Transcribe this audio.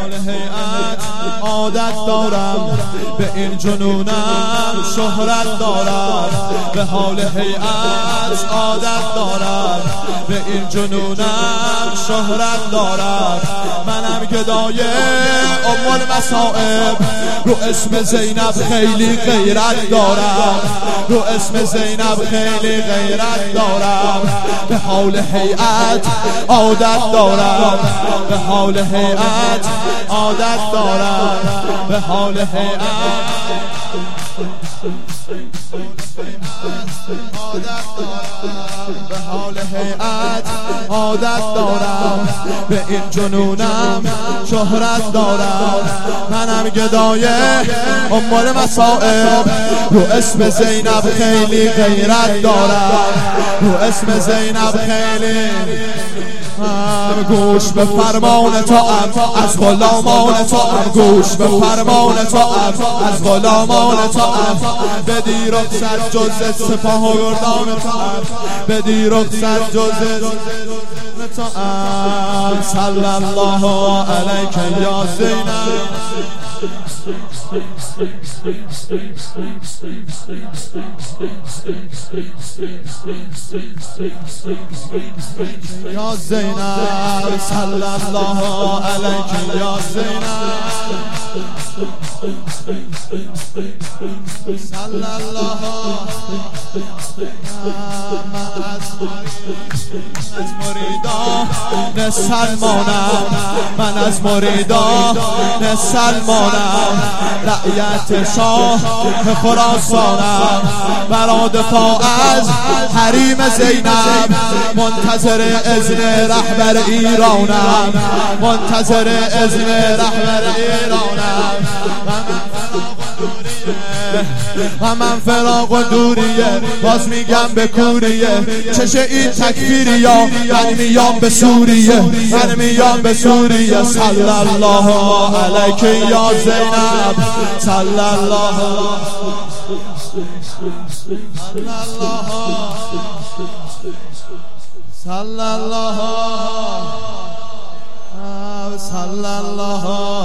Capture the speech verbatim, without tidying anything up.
حال هیئت عادت دارم، به این جنونم شهرت دارم. به حال هیئت عادت دارم، به این جنونم شهرت دارم. منم گدای ام المصائب، رو اسم زینب خیلی غیرت دارم، رو اسم زینب خیلی غیرت دارم. به حال هیئت عادت دارم، به حال هیئت عادت دارم، به حال هیئت به حال هیئت عادت دارم، به این جنونم شهرت دارم. منم گدای ام المصائب، رو اسم زینب خیلی غیرت دارم، رو اسم زینب خیلی هم گوش به فرمان تو ام از غلامان تو ام، گوش به فرمان تو ام از غلامان تو ام. بدی رخصت جز سپاه و گردان تو ام، بدی رخصت جز تو ام. صلی الله علیک یا زینب، یا زینب، صلی الله علیک یا زینب، صلی الله. من از مریدان سلمانم، من از مریدان سلمانم. رعیت شاه خراسانم، برا دفاع از حریم زینب منتظر اذن رهبر ایرانم، منتظر اذن رهبر ایرانم. و من فراق و دوریه، باز میگم به کوریه، چشه این تکفیری یا من میام به سوریه، من میام به سوریه. صلی الله علیک یا زینب، صلی الله صلی الله صلی الله صلی الله.